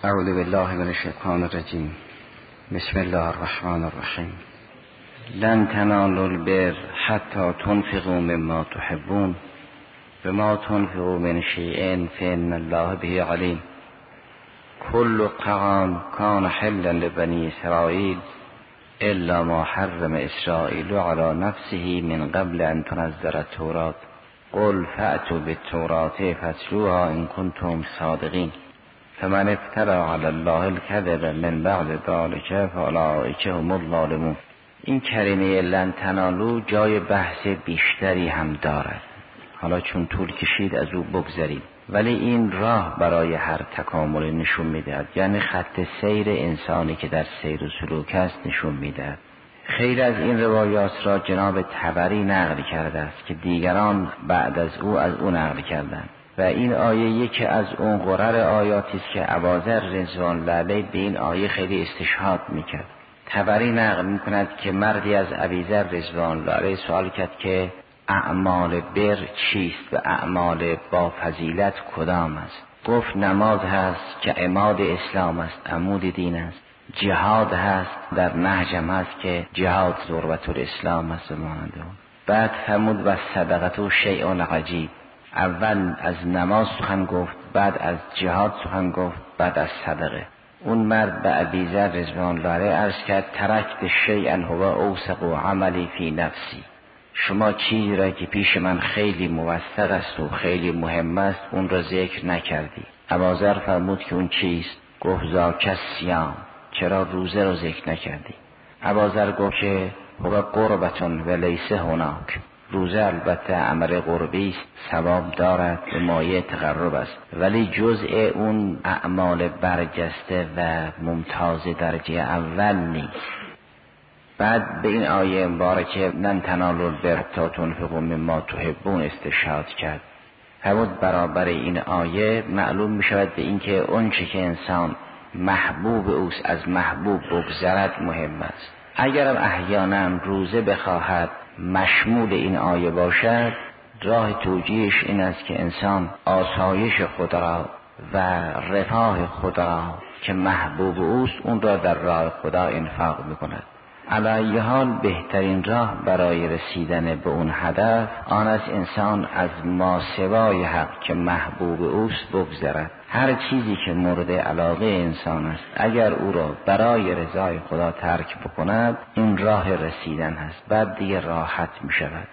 اعوذ بالله من الشیطان الرجیم. بسم الله الرحمن الرحیم. لن تنالوا البر حتی تنفقوا مما تحبون وما تنفقوا من شیء فإن الله به علیم. كل الطعام كان حلا لبني إسرائيل إلا ما حرم إسرائيل على نفسه من قبل أن تنزل التوراة قل فأتوا بالتوراة فاتلوها إن كنتم صادقين فمن افترى على الله الكذب من بعد ذلك فأولئك هم الظالمون. این کلمه لن تنالوا جای بحث بیشتری هم دارد. حالا چون طول کشید از او بگذریم، ولی این راه برای هر تکامل نشون میدهد، یعنی خط سیر انسانی که در سیر و سلوک است نشون میدهد. خیلی از این روایات را جناب طبری نقل کرده است که دیگران بعد از او نقل کردند و این آیه یکی از اون قرر آیاتی است که ابوذر رضوان الله علیه به این آیه خیلی استشهاد میکرد. طبری نقل میکند که مردی از ابوذر رضوان الله علیه سوال کرد که اعمال بر چیست و اعمال با فضیلت کدام است؟ گفت نماز هست که عماد اسلام است، عمود دین است. جهاد هست، در نهجم هست که جهاد ذروة الاسلام است. بعد فرمود و صدقه شیء عجیب. اول از نماز سخن گفت، بعد از جهاد سخن گفت، بعد از صدقه. اون مرد به ابوذر رضوان الله علیه عرض کرد ترکت شیئا هو اوثق عملی فی نفسی. شما چیزی را که پیش من خیلی موثق است و خیلی مهم است اون را ذکر نکردی. ابوذر فرمود که اون چیست؟ گفت ذاک الصیام. چرا روزه را ذکر نکردی؟ ابوذر گفت که هو قربتون و لیس هناک. روزه البته عمل قربی است، ثواب دارد و مایه تقرب است، ولی جزء اون اعمال برجسته و ممتاز درجه اول نیست. بعد به این آیه مبارکه لن تنالوا البر حتی تنفقوا مما تحبون استشهاد کرد. همون برابر این آیه معلوم می شود به این که اون چه که انسان محبوب اوست از محبوب بگذرد مهم است. اگرم احیانا روزه بخواهد مشمول این آیه باشد، راه توجیهش این است که انسان آسایش خود را و رفاه خود را که محبوب اوست اون را در راه خدا انفاق میکند. علی حال بهترین راه برای رسیدن به اون هدف آن است انسان از ماسوای حق که محبوب اوست بگذرد. هر چیزی که مورد علاقه انسان است اگر او را برای رضای خدا ترک بکند این راه رسیدن هست، بعد دیگه راحت می شود.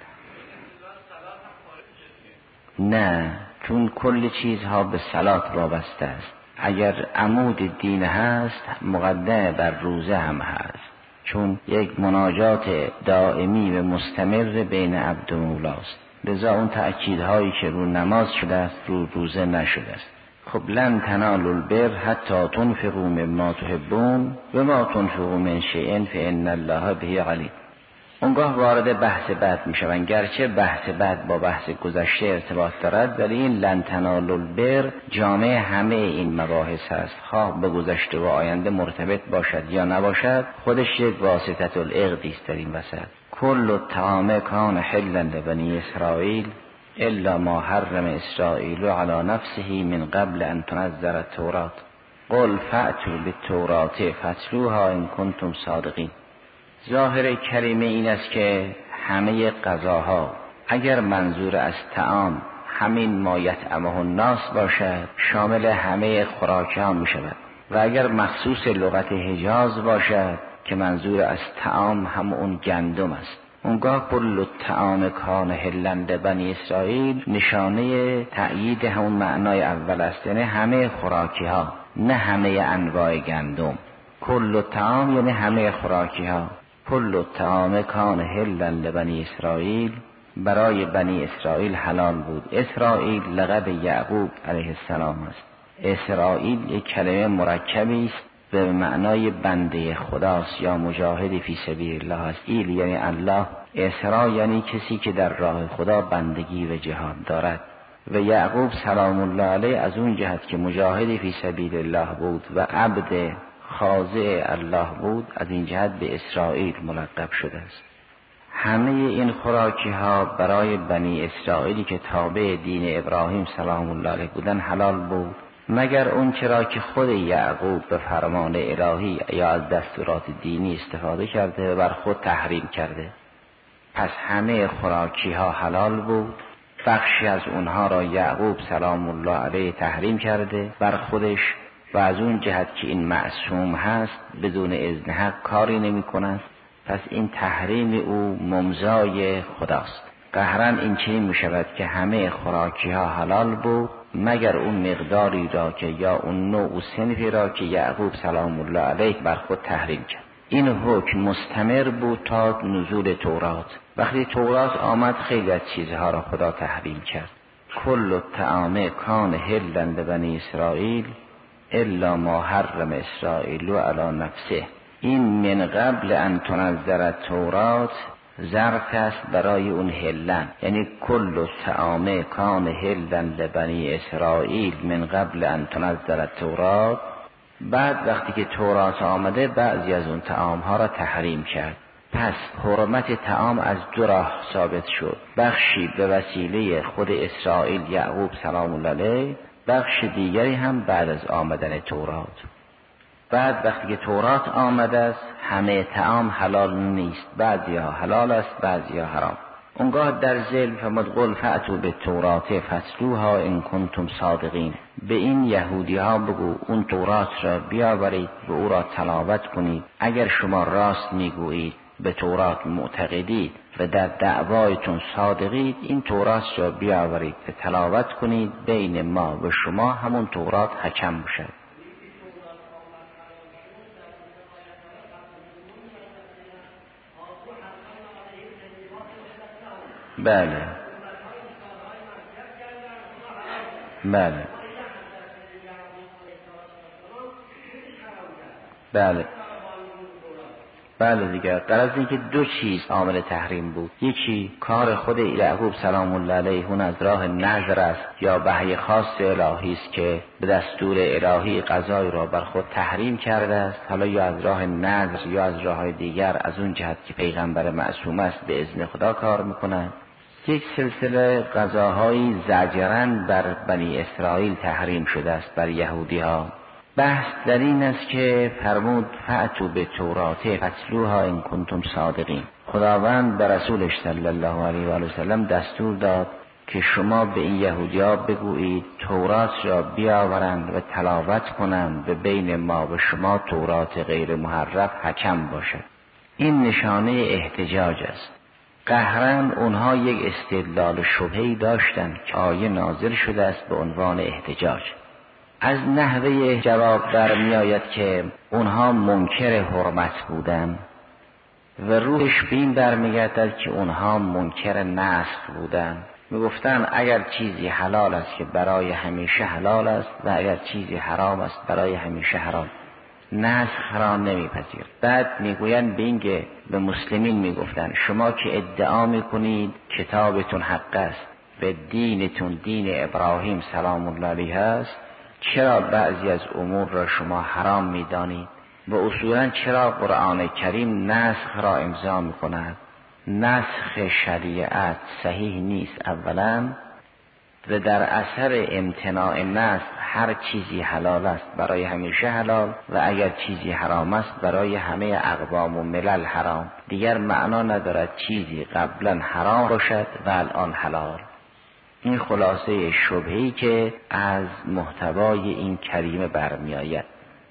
نه، چون کل چیزها به صلات وابسته است. اگر عمود دین هست مقدم بر روزه هم هست، چون یک مناجات دائمی و مستمر بین عبد و مولاست. لذا اون تأکیدهایی که رو نماز شده است رو روزه نشده است. خب لن تنالوا البر حتی تنفقوا مما تحبون و ما تنفقوا من شیء فإن الله به علیم. اونگاه وارد بحث بعد می شوند، گرچه بحث بعد با بحث گذشته ارتباط دارد ولی این لن تنالوا البر جامع همه این مباحث است، خواه به گذشته و آینده مرتبط باشد یا نباشد خودش یک واسطه العقدی است در این وسط. کل الطعام کان حلا لبنی اسرائیل الا ما حرم اسرائیل علی نفسه من قبل ان تنزل التوراة قل فأتوا بالتوراة فاتلوها ان کنتم صادقین. ظاهر کلمه این است که همه غذاها اگر منظور از طعام همین ما یطعمه الناس باشد شامل همه خوراک ها می شود و اگر مخصوص لغت حجاز باشد که منظور از طعام هم اون گندم است، اونگاه کل الطعام کان حلا لبنی اسرائیل نشانه تأیید همون معنای اول است، یعنی همه خوراکی ها نه همه انواع گندم. کل الطعام یعنی همه خوراکی ها. کل الطعام کان حلا لبنی اسرائیل، برای بنی اسرائیل حلال بود. اسرائیل لقب یعقوب علیه السلام است. اسرائیل یک کلمه مرکبی است به معنای بنده خداست یا مجاهد فی سبیل الله است. ایل یعنی الله، اسرا یعنی کسی که در راه خدا بندگی و جهاد دارد و یعقوب سلام الله علیه از اون جهت که مجاهد فی سبیل الله بود و عبد خاضع الله بود از این جهت به اسرائیل ملقب شده است. همه این خوراکی ها برای بنی اسرائیلی که تابع دین ابراهیم سلام الله علیه بودن حلال بود مگر اون چرا که خود یعقوب به فرمان الهی یا از دستورات دینی استفاده کرده و بر خود تحریم کرده. پس همه خوراکی ها حلال بود، بخشی از اونها را یعقوب سلام الله علیه تحریم کرده بر خودش و از اون جهت که این معصوم هست بدون اذن حق کاری نمی کند، پس این تحریم او ممضای خداست. قهرن این چنین می شود که همه خوراکی ها حلال بود مگر اون مقداری را که یا اون نوع و صنفی را که یعقوب سلام الله علیه بر خود تحریم کرد. این حکم مستمر بود تا نزول تورات. وقتی تورات آمد خیلی از چیزها را خدا تحریم کرد. کل الطعام کان حلا لبنی اسرائیل الا ما حرم اسرائیل علی نفسه. این من قبل ان تنزل التورات ظرف است برای اون حلن، یعنی کل الطعام کان حلا لبنی اسرائیل من قبل ان تنزل التورات. بعد وقتی که تورات آمده بعضی از اون طعام ها را تحریم کرد. پس حرمت طعام از دو راه ثابت شد، بخشی به وسیله خود اسرائیل یعقوب سلام الله علیه، بخش دیگری هم بعد از آمدن تورات. بعد وقتی که تورات آمده است همه طعام حلال نیست، بعضی ها حلال است بعضی ها حرام. اونگاه در ذیل فرمود قل فأتوا بالتوراة فاتلوها ان کنتم صادقین. به این یهودی ها بگو اون تورات را بیاورید و او را تلاوت کنید اگر شما راست میگویید، به تورات معتقدید و در دعوایتون صادقید. این تورات را بیاورید و تلاوت کنید، بین ما و شما همون تورات حکم باشد. بله بله بله بله دیگر. غرض این که دو چیز عامل تحریم بود. یکی کار خود یعقوب سلام الله علیه اون از راه نذر است یا وحی خاص الهی است که به دستور الهی غذای را بر خود تحریم کرده است، حالا یا از راه نذر یا از راه دیگر از اون جهت که پیغمبر معصوم است به اذن خدا کار میکنند. یک سلسله غذاهایی زجرن بر بنی اسرائیل تحریم شده است، بر یهودی ها. بحث در این است که فرمود فأتوا بالتوراة فاتلوها ان کنتم صادقین. خداوند به رسولش صلی الله علیه و آله و سلم دستور داد که شما به این یهودی ها بگویید تورات را بیاورند و تلاوت کنند و بین ما و شما تورات غیر محرف حکم باشد. این نشانه احتجاج است. قهرن اونها یک استدلال شبهی داشتند که آیه نازل شده است به عنوان احتجاج. از نحوه جواب برمی آید که اونها منکر حرمت بودند و روحش بین برمیگردد که اونها منکر نسخ بودند. میگفتند اگر چیزی حلال است که برای همیشه حلال است و اگر چیزی حرام است برای همیشه حرام. نسخ را نمیپذیر. بعد میگویند به این که به مسلمین میگفتند شما که ادعا میکنید کتابتون حق است و دینتون دین ابراهیم سلام الله علیه است، چرا بعضی از امور را شما حرام میدانید؟ و اصولا چرا قرآن کریم نسخ را امضا میکند؟ نسخ شریعت صحیح نیست اولا، و در اثر امتناع نسخ هر چیزی حلال است برای همیشه حلال و اگر چیزی حرام است برای همه اقوام و ملل حرام. دیگر معنا ندارد چیزی قبلا حرام باشد و الان حلال. این خلاصه شبهی که از محتوای این کریمه برمی آید.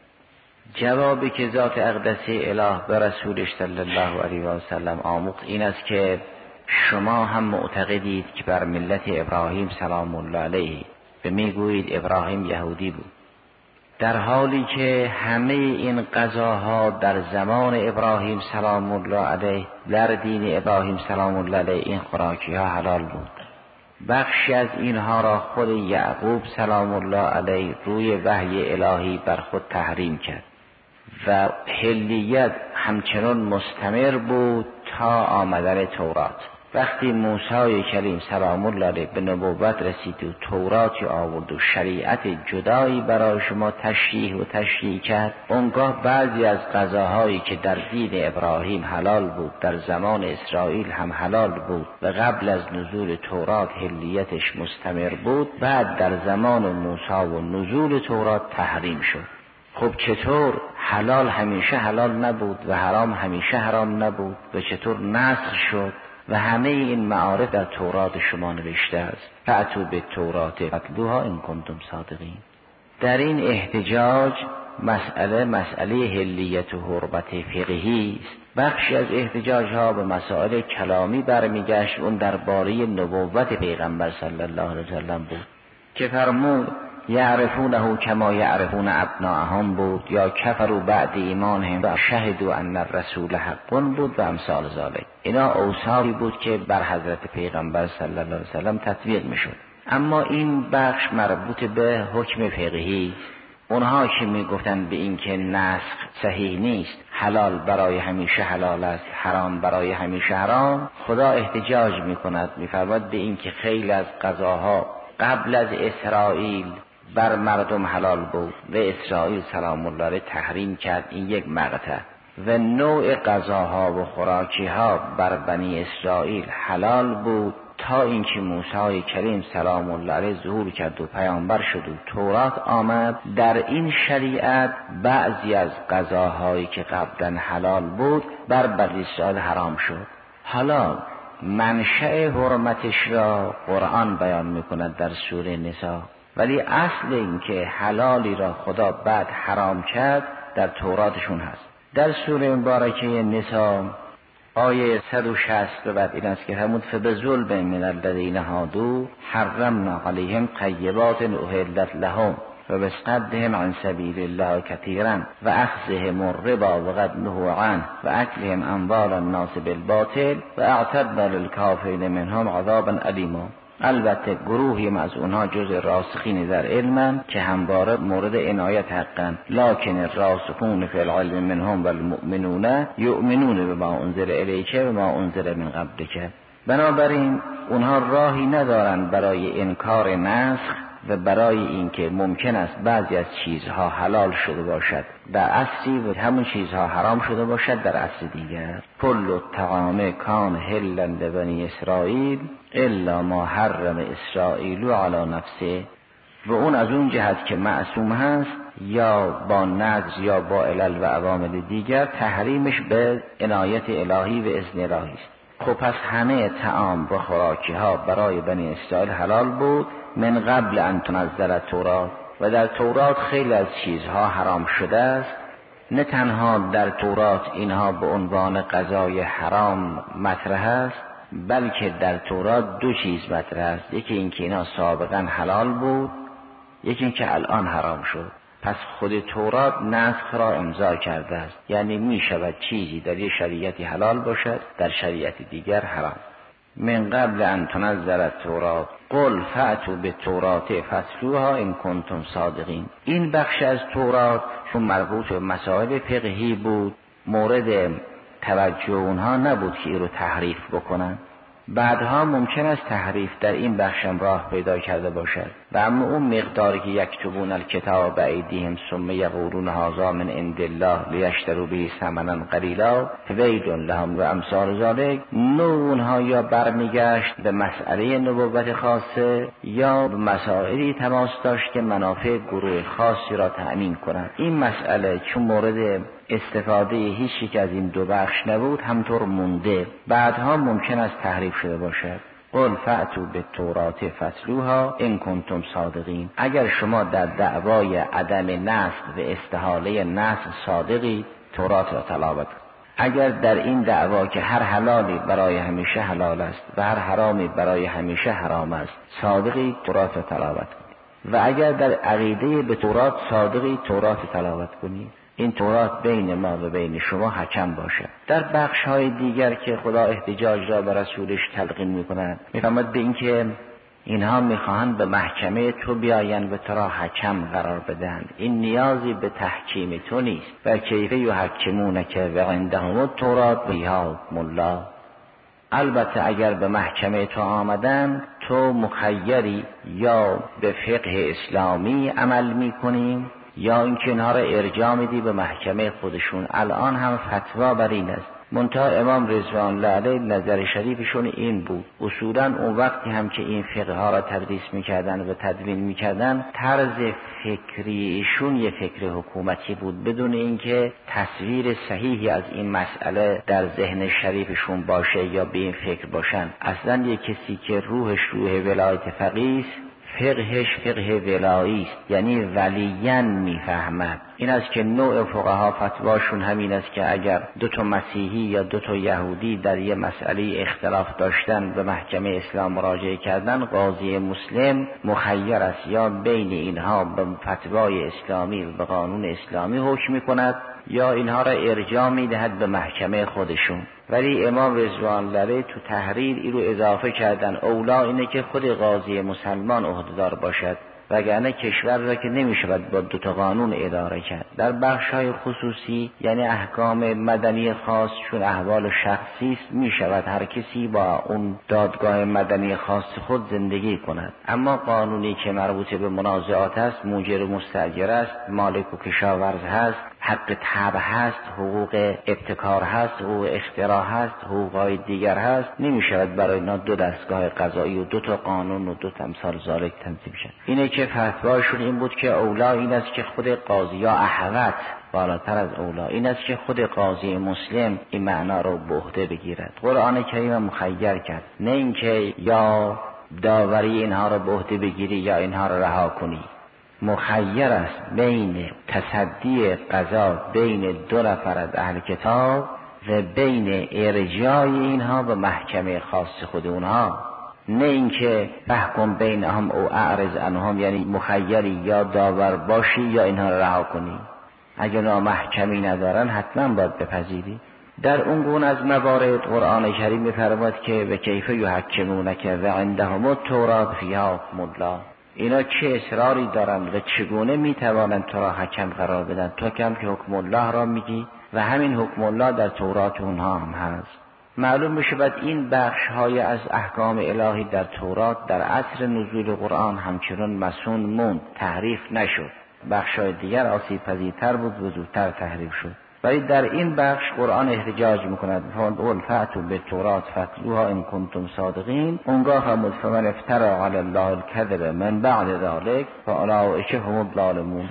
جوابی که ذات اقدس اله به رسولش صلی الله علیه و سلم آموخت این است که شما هم معتقدید که بر ملت ابراهیم سلام الله علیه و میگویید ابراهیم یهودی بود، در حالی که همه این غذاها در زمان ابراهیم سلام الله علیه در دین ابراهیم سلام الله علیه این خوراکی ها حلال بود. بخشی از اینها را خود یعقوب سلام الله علیه روی وحی الهی بر خود تحریم کرد و حلیت همچنان مستمر بود تا آمدن تورات. وقتی موسی کلیم سلام الله علیه به نبوت رسید و توراتی آورد و شریعت جدایی برای شما تشریح کرد، اونگاه بعضی از غذاهایی که در دین ابراهیم حلال بود در زمان اسرائیل هم حلال بود و قبل از نزول تورات حلیتش مستمر بود، بعد در زمان موسی و نزول تورات تحریم شد. خب چطور حلال همیشه حلال نبود و حرام همیشه حرام نبود و چطور نسخ شد؟ و همه این معارف در تورات شما نوشته است. فأتوا بالتوراة فاتلوها ان کنتم صادقین. در این احتجاج مسئله حلیت و حرمت فقهی است. بخشی از احتجاج ها به مسائل کلامی برمیگشت، اون درباره نبوت پیغمبر صلی الله علیه وسلم بود که فرمود یعرفونه کما یعرفون ابناءهم بود، یا کفروا بعد ایمانهم و شهدوا ان الرسول حق بود و امثال ذالک. اینا اوصافی بود که بر حضرت پیغمبر صلی الله علیه وسلم تطبیق میشد. اما این بخش مربوط به حکم فقهی. اونها که میگفتن به این که نسخ صحیح نیست، حلال برای همیشه حلال است، حرام برای همیشه حرام، خدا احتجاج میکند، میفرماید به این که خیلی از غذاها قبل از اسرائیل بر مردم حلال بود و اسرائیل سلام الله علیه تحریم کرد. این یک مقطع. و نوع غذاها و خوراکیها بر بنی اسرائیل حلال بود تا اینکه موسی کریم سلام الله علیه ظهور کرد و پیامبر شد و تورات آمد. در این شریعت بعضی از غذاهایی که قبلا حلال بود بر بنی اسرائیل حرام شد. حالا منشأ حرمتش را قرآن بیان میکند در سوره نساء، ولی اصل این که حلالی را خدا بعد حرام کرد در توراتشون هست. در سوره مبارکه نساء آیه 160 بعد این است که همون فبظلم من الذین هادوا حرمنا علیهم طیبات احلت لهم و بصدهم عن سبیل الله کثیرا و اخذهم الربا و قد نهوا عنه و اکلهم اموال الناس بالباطل و اعتدنا للکافرین منهم عذابا الیما. البته گروهی از اونها جز راسخین در علمن که همواره مورد عنایت حقن، لکن الراسخون فی العلم منهم والمؤمنون یؤمنون بما انزل الیک و ما انزل من قبلک. بنابراین اونها راهی ندارن برای انکار نسخ و برای اینکه ممکن است بعضی از چیزها حلال شده باشد در اصلی و همون چیزها حرام شده باشد در اصل دیگر. کل الطعام کان حلا لبنی اسرائیل الا ما حرم اسرائیل علی نفسه. و اون از اون جهت که معصوم هست یا با نقض یا با علل و عوامل دیگر تحریمش به عنایت الهی و اذن الهی است. خب پس همه طعام و خوراکی ها برای بنی اسرائیل حلال بود من قبل ان تنزل تورات، و در تورات خیلی از چیزها حرام شده است. نه تنها در تورات اینها به عنوان غذای حرام مطرح است، بلکه در تورات دو چیز مطرح است. یکی اینکه اینا سابقا حلال بود، یکی اینکه الان حرام شد. پس خود تورات نسخ را امضا کرده است، یعنی می شود چیزی در یک شریعتی حلال باشد در شریعت دیگر حرام. من قبل ان تنزل التورات قل فأتوا بالتوراة فاتلوها ان کنتم صادقین. این بخش از تورات چون مربوط به مسائل فقهی بود مورد توجه اونها نبود که این رو تحریف بکنن. بعدها ممکن است تحریف در این بخشم راه پیدا کرده باشد و اما اون مقداری که یکتبون الکتاب بایدیهم ثم یقولون هذا من عند الله لیشتروا به ثمنا قلیلا فویل لهم و امثال ذلک، اونها یا برمیگشت به مسئله نبوت خاصه یا به مسائلی تماس داشت که منافع گروه خاصی را تأمین کنند. این مسئله چون مورد استفاده هیچ یک از این دو بخش نبود همطور مونده، بعدها ممکن است تحریف شده باشد. قل فأتوا بالتوراة فاتلوها ان کنتم صادقین. اگر شما در دعوای عدم نسخ و استحاله نسخ صادقی، تورات را تلاوت کنید. اگر در این دعوا که هر حلالی برای همیشه حلال است و هر حرامی برای همیشه حرام است صادقی، تورات را تلاوت کنید. و اگر در عقیده به تورات صادقی، تورات را تلاوت کنید. این تورات بین ما و بین شما حکم باشد. در بخش های دیگر که خدا احتجاج را به رسولش تلقین می‌کند، می‌فرماید به این که اینها می‌خواهند به محکمه تو بیایند و تو را حکم قرار بدهند. این نیازی به تحکیم تو نیست. و کیف یحکمونک و عندهم التوراة فیها حکم الله. البته اگر به محکمه تو آمدن تو مخیری، یا به فقه اسلامی عمل میکنیم یا اینکه اینها را ارجاع میدی به محکمه خودشون. الان هم فتوا بر این است. منتها امام رضوان الله علیه نظر شریفشون این بود، اصولا اون وقتی هم که این فقه ها را تدریس میکردن و تدوین میکردن، طرز فکریشون یه فکر حکومتی بود، بدون اینکه تصویر صحیحی از این مسئله در ذهن شریفشون باشه یا به این فکر باشن. اصلا یه کسی که روحش روح ولایت فقیه است، فقهش فقه ولایی است، یعنی ولیاً میفهمد. این است که نوع فقها فتواشون همین است که اگر دو تا مسیحی یا دو تا یهودی در یه مسئله اختلاف داشتن به محکمه اسلام مراجعه کردن، قاضی مسلم مخیر است یا بین اینها به فتوای اسلامی و به قانون اسلامی حکم میکند یا اینها را ارجاع میدهد به محکمه خودشون. ولی امام رضوان الله علیه تو تحریر این رو اضافه کردن، اولا اینه که خود قاضی مسلمان عهده‌دار باشد، وگرنه کشور را که نمیشود با دو تا قانون اداره کرد. در بخش‌های خصوصی یعنی احکام مدنی خاص، چون احوال شخصی است، میشود هر کسی با اون دادگاه مدنی خاص خود زندگی کند. اما قانونی که مربوط به منازعات است، موجر و مستاجر است، مالک و کشاورز هست، حق تبع هست، حقوق ابتکار هست، حقوق اختراع هست، حقوقهای دیگر هست، نمیشود برای اینا دو دستگاه قضایی و دو تا قانون و دو تا امثال ذالک تنظیم شد. اینه که فتواشون این بود که اولا این است که خود قاضی، یا احوط بالاتر از اولا این است که خود قاضی مسلم این معنا رو به عهده بگیرد. قرآن کریم مخیر کرد، نه اینکه یا داوری اینها رو به عهده بگیری یا اینها رو رها کنی. مخیر است بین تصدی قضا بین دو نفر از اهل کتاب و بین ارجاع اینها به محکمه خاص خود اونها، نه اینکه فحکم بینهم او اعرض عنهم، یعنی مخیری یا داور باشی یا اینها را رها کنی. اگر اونا محکمی ندارن حتما باید بپذیری. در اون گونه از موارد قرآن کریم می‌فرماید که و کیف یحکمونک و عندهم التوراة فیها حکم الله. اینا چه اصراری دارند و چگونه میتوانند تو را حکم قرار بدن؟ تو کم که حکم الله را میگی و همین حکم الله در تورات اونها هم هست. معلوم بشه بعد این بخش های از احکام الهی در تورات در عصر نزول قرآن همچنان مسون موند، تحریف نشد. بخش های دیگر آسیب پذیرتر بود و زودتر تحریف شد. ولی در این بخش قرآن احتجاج میکند، فقل فأتوا بالتوراة فاتلوها ان کنتم صادقین. اونگاه فرمود فمن افتری علی الله الکذب من بعد ذلک فاولئک هم الظالمون.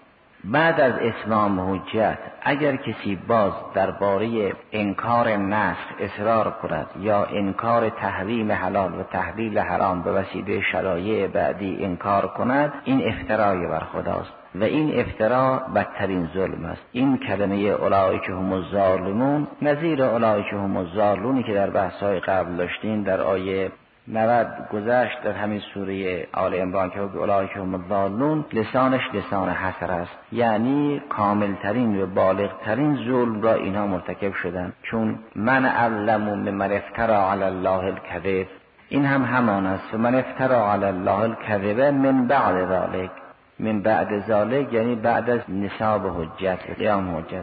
بعد از اتمام حجت اگر کسی باز درباره انکار نسخ اصرار کند یا انکار تحریم حلال و تحلیل حرام به وسیله شرایع بعدی انکار کند، این افترای بر خداست و این افترا بدترین ظلم است. این کلمه اولئک هم الظالمون نظیر اولئک هم الضالون که در بحث‌های قبل داشتیم در آیه 90 گذشت در همین سوره آل عمران که اولئک هم الضالون، لسانش لسان حسر است، یعنی کاملترین و بالغترین ظلم را اینها مرتکب شدند. چون من علم ممن افتری علی الله الکذب، این هم همان است. من افتری علی الله الکذب من بعد ذلک، من بعد ذلک یعنی بعد از نصاب حجت، قیام حجت.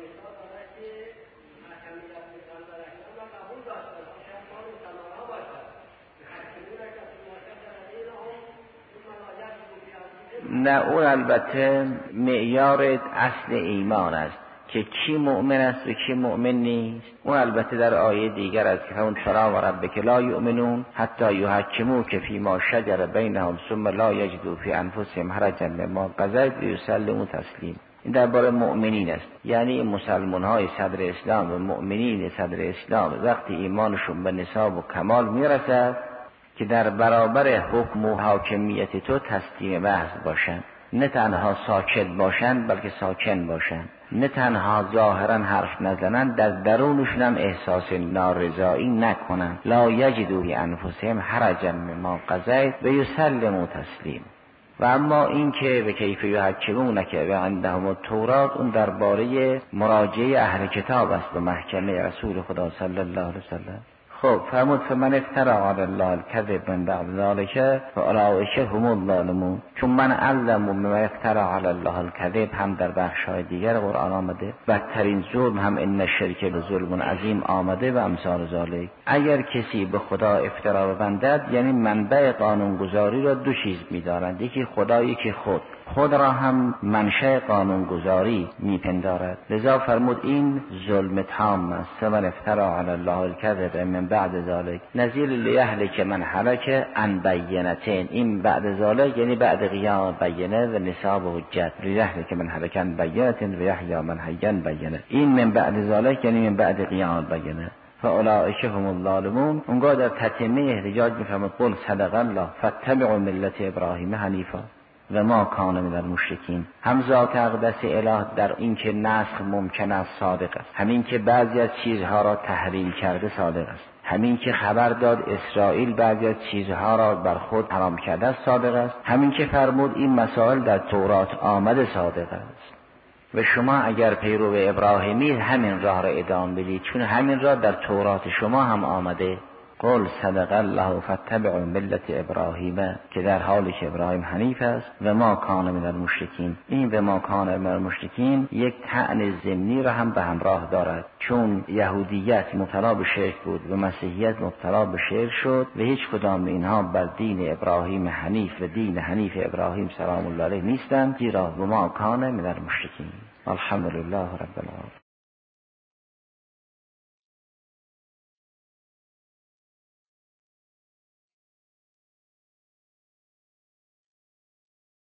نه، اون البته معیار اصل ایمان است که کی مؤمن است و کی مؤمن نیست. اون البته در آیه دیگر است که اون فلا و ربک لا یؤمنون حتی یحکموک فیما شجر بینهم ثم لا یجدوا فی انفسهم حرجا مما قضیت و یسلموا تسلیما. این درباره مؤمنین است، یعنی مسلمان های صدر اسلام و مؤمنین صدر اسلام وقتی ایمانشون به نصاب و کمال میرسد که در برابر حکم و حاکمیت تو تسلیم محض باشند، نه تنها ساکت باشند بلکه ساکن باشند، نه تنها ظاهرا حرف نزنند، در درونشون هم احساس نارضایی نکنند. لا یجدوا فی انفسهم حرجا مما قضیت و یسلموا تسلیما. و اما این که به کیف یحکمونک و عندهم التوراة، اون درباره مراجعه اهل کتاب است به محکمه رسول خدا صلی الله علیه وسلم. خب فرمود فمن افترى علی الله الکذب من بعد ذلک فاولئک هم الظالمون. چون من علم و من افترى علی الله الکذب هم در بخش‌های دیگر قرآن آمده، بدترین ظلم هم ان الشرک لظلم عظیم آمده و امثال ذالک. اگر کسی به خدا افترا ببندد یعنی منبع قانونگذاری را دو چیز می‌دارند، یکی خدا یکی خود را هم منشأ قانونگذاری میپندارد. لذا فرمود این ظلم تام است. فمن افترى علی الله الکذب من بعد ذلک نظیر لیهلک من هلک عن بینتین. این بعد ذلک یعنی بعد قیام بینه و نصاب حجت. لیهلک من هلک عن بینتین و یحیی من حی عن بینه. این من بعد ذلک یعنی من بعد قیام بینه. فاولئک هم الظالمون. اونگاه در تتمه احتجاج میفرماد قل صدق الله فاتبعوا ملت ابراهیم حنیفا و ما کان من المشرکین. هم ذات اقدس اله در این که نسخ ممکن است صادق است، همین که بعضی از چیزها را تحریم کرده صادق است، همین که خبر داد اسرائیل بعضی از چیزها را بر خود حرام کرده است صادق است، همین که فرمود این مسائل در تورات آمده صادق است. و شما اگر پیرو ابراهیمی همین راه را ادامه بدید، چون همین راه در تورات شما هم آمده. قل صدق الله فاتبعوا ملت ابراهیم، که در حالی که ابراهیم حنیف است و ما کان من المشرکین. این و ما کان من المشرکین یک طعن ضمنی را هم به همراه دارد، چون یهودیت مبتلا به شرک بود و مسیحیت مبتلا به شرک شد و هیچ کدام اینها بر دین ابراهیم حنیف و دین حنیف ابراهیم سلام الله علیه نیستند، زیرا و ما کان من المشرکین. الحمدلله رب العالمین.